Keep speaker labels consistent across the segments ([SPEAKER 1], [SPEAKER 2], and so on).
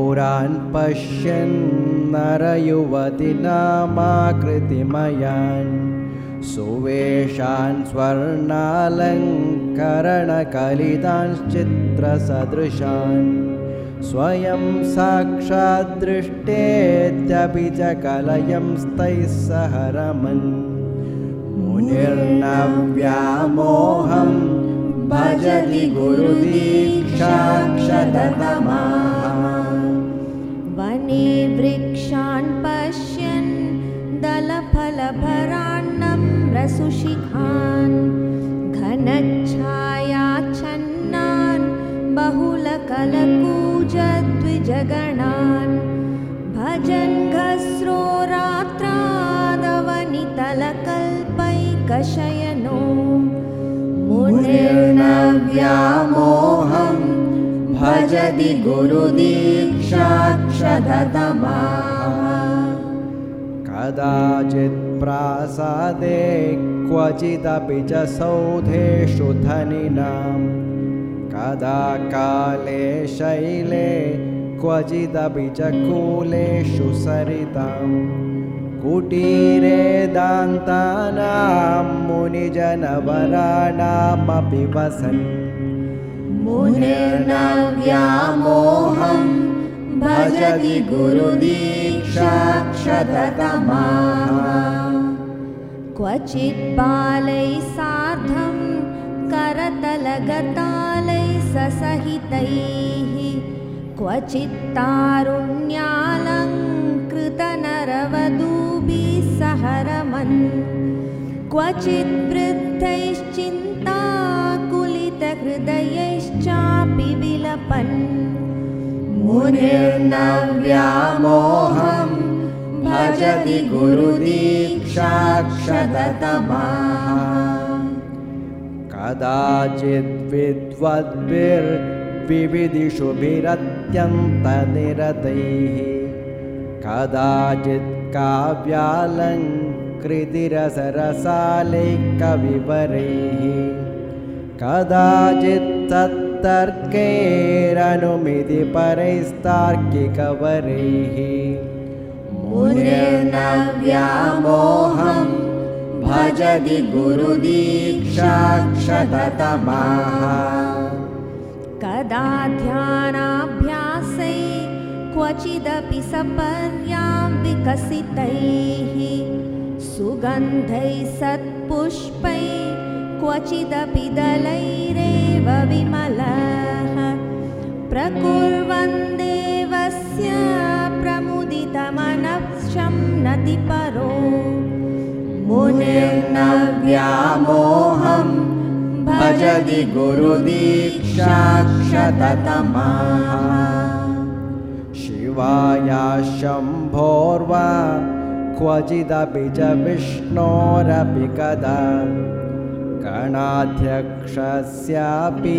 [SPEAKER 1] घोरान् पश्यन् नरयुवतिनामाकृतिमयान् सुवेशान् स्वर्णालङ्करणकलितांश्चित्रसदृशान् स्वयं साक्षाद्दृष्टेत्यपि च कलयंस्तैः सह रमन् मुनिर्नव्यामोहं भजति गुरुदीक्षाक्षततमाः
[SPEAKER 2] वने वृक्षान् पश्यन् दलफलभरान्नम्रसुशिखान् घनच्छायाच्छन्नान् बहुलकलकूजद्विजगणान् भजन् घस्रो रात्रादवनितलकल्पैकशयनो मुनिर्नव्यामोहं भजति गुरुदीक्षाक्षततमाः
[SPEAKER 1] कदाचित् प्रासादे क्वचिदपि च सौधेषु धनिनां कदा काले शैले क्वचिदपि च कूलेषु सरितां कुटीरे दान्तानां मुनिजनवराणामपि वसन्
[SPEAKER 2] मुनिर्नव्यामोहं भजति गुरुदीक्षाक्षततमाः क्वचित् बालैः सार्धं करतलगतालैः ससहितैः क्वचित् तारुण्यालङ्कृतनरवधूभिः सह रमन् क्वचित् वृद्धैश्चिन्ताकुलितहृदयैश्चापि विलपन्
[SPEAKER 1] मुनिर्नव्यामोहं भजति गुरुदीक्षाक्षततमाः कदाचित् विद्वद्भिर्विविधिषुभिरत्यन्तनिरतैः कदाचित् काव्यालङ्कृतिरसरसालैकविवरैः कदाचित् तत्तर्कैरनुमितिपरैस्तार्किकवरैः मुनिर्नव्यामोहं भजति गुरुदीक्षाक्षततमाः
[SPEAKER 2] कदा ध्यानाभ्यासै क्वचिदपि सपर्यां विकसितैः सुगन्धैः सत्पुष्पैः क्वचिदपि दलैरेव विमलः प्रकुर्वन् देवस्य प्रमुदितमनः नतिपरो
[SPEAKER 1] मुनिर्नव्यामोहं भजति गुरुदीक्षाक्षततमाः शिवाया शम्भोर्वा क्वचिदपि च विष्णोरपि कदा गणाध्यक्षस्यापि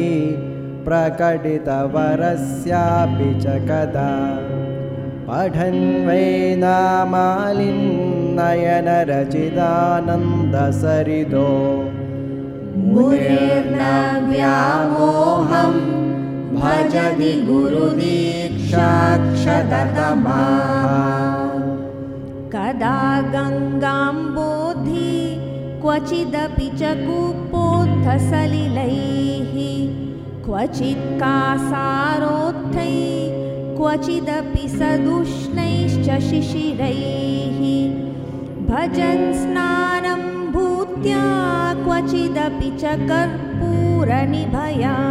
[SPEAKER 1] प्रकटितवरस्यापि च कदा पठन् वै नामालिन्नयनरचितानन्दसरिदो
[SPEAKER 2] मुनिर्नव्यामोहं
[SPEAKER 1] भजति गुरुदीक्षाक्षततमाः
[SPEAKER 2] कदा गङ्गाम्बोधि क्वचिदपि च कूपोत्थसलिलैः क्वचित् कासारोत्थैः क्वचिदपि सदुष्णैश्च शिशिरैः भजन् स्नानं भूत्या क्वचिदपि च कर्पूरनिभया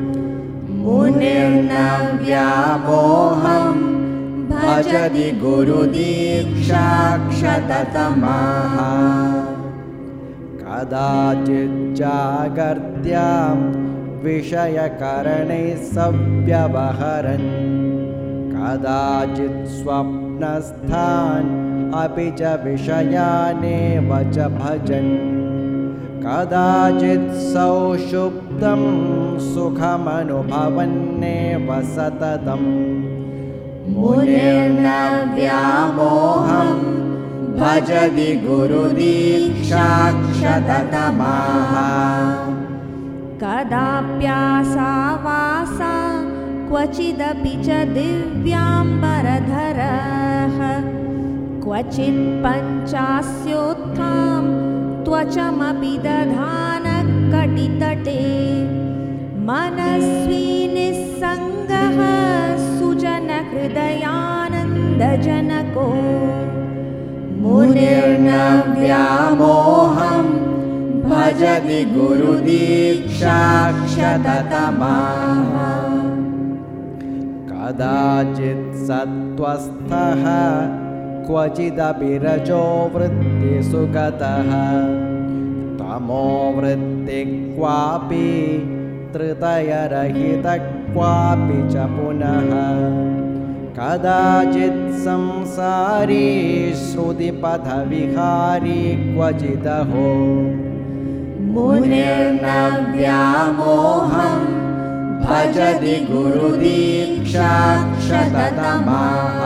[SPEAKER 1] मुनिर्नव्यामोहं भजति गुरुदीक्षाक्षततमाः कदाचित् जागर्त्यां विषयकरणैः सव्यवहरन् कदाचित् स्वप्नस्थान् अपि च विषयानेव च भजन् कदाचित् सौषुप्तं सुखमनुभवन्नेव सततं मुनिर्नव्यामोहं भजति गुरुदीक्षाक्षततमाः
[SPEAKER 2] कदाप्यासावासा क्वचिदपि च दिव्यां क्वचित् पञ्चास्योत्थां त्वचमपि दधानः कटितटे मनस्वी निस्सङ्गः सुजनहृदयानन्दजनको
[SPEAKER 1] मुनिर्न व्यामोहं भजति गुरुदीक्षाक्षततमाः कदाचित् सत्त्वस्थः क्वचिदपि रजो वृत्तिषु गतः तमो वृत्ति क्वापि तृतयरहितः क्वापि च पुनः कदाचित् संसारी श्रुतिपथविहारी क्वचिदहो मुनिर्न व्यामोहं भजति गुरुदीक्षाक्षततमाः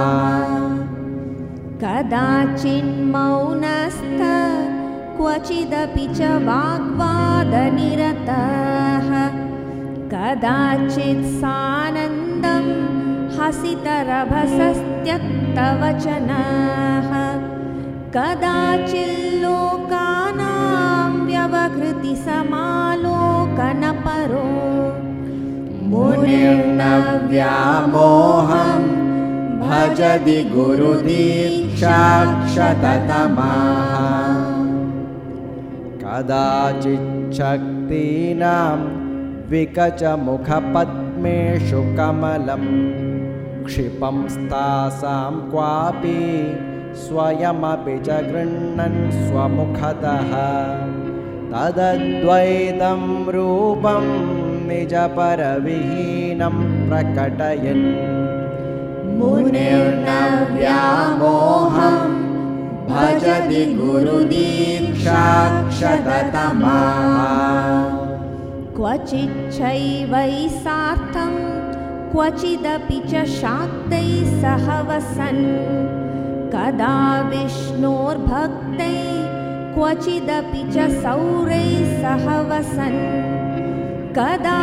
[SPEAKER 2] कदाचिन्मौनस्थ क्वचिदपि च वाग्वादनिरतः कदाचित् सानन्दं हसितरभसस्त्यक्तवचनः कदाचिल्लोकानां व्यवहृतिसमालोकनपरो
[SPEAKER 1] मुनिर्न व्यामोहं भजति गुरुदीक्षाक्षततमाः कदाचिच्छक्तीनां विकचमुखपद्मेषु कमलं क्षिपंस्तासां क्वापि स्वयमपि च गृह्णन् स्वमुखतः तदद्वैतं रूपं निजपरविहीनं प्रकटयन् मुनिर्न व्यामोहं भजति गुरुदीक्षाक्षततमाः
[SPEAKER 2] क्वचिच्चैवै सार्थं क्वचिदपि च शाक्तैः सह वसन् कदा विष्णोर्भक्तैः क्वचिदपि च सौरैः सह वसन् कदा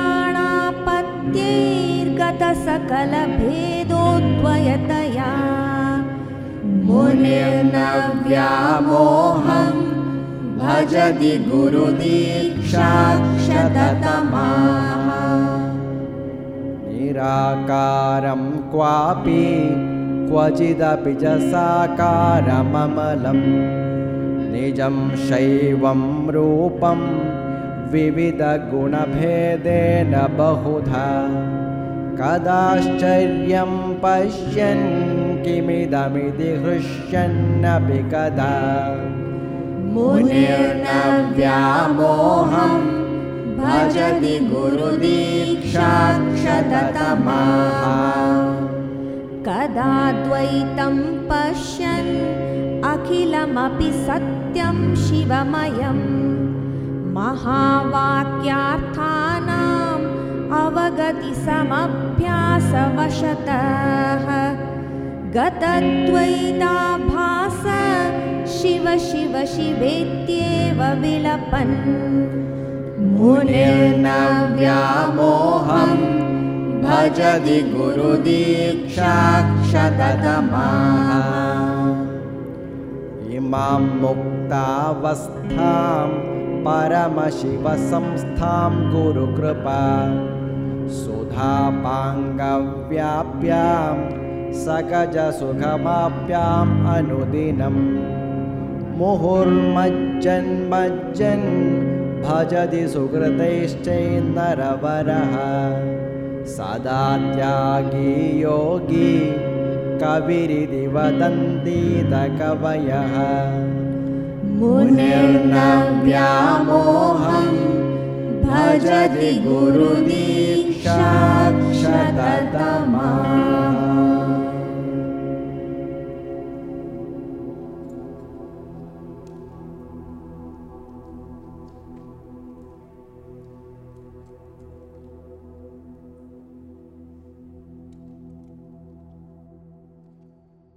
[SPEAKER 2] गाणापत्यैर्गतसकलभेदोद्वयतया
[SPEAKER 1] मुनिर्न व्यामोहं भजति गुरुदीक्षाक्षततमाः निराकारं क्वापि क्वचिदपि च साकारममलं निजं शैवं रूपं विविधगुणभेदेन बहुधा कदाश्चर्यं पश्यन् किमिदमिति हृष्यन्नपि कदा
[SPEAKER 2] मुनिर्न
[SPEAKER 1] व्यामोहं भजति गुरुदीक्षाक्षततमाः
[SPEAKER 2] कदाद्वैतं पश्यन् अखिलमपि सत्यं शिवमयं महावाक्यार्थानाम् अवगतिसमभ्यासवशतः गतद्वैताभास शिव शिव शिवेत्येव विलपन्
[SPEAKER 1] मुनिर्न व्यामोहं भजति गुरुदीक्षाक्षततमाः इमां मुक्तावस्थां परमशिवसंस्थां गुरुकृपा सुधापाङ्गव्याप्यां सकजसुखमाप्याम् अनुदिनं मुहुर्मज्जन्मज्जन् भजति सुकृतैश्चैर्नरवरः सदा त्यागी योगी कविरिति वदन्तीत कवयः
[SPEAKER 2] मुनिर्न
[SPEAKER 1] व्यामोहं भजति गुरुदीक्षाक्षततमाः।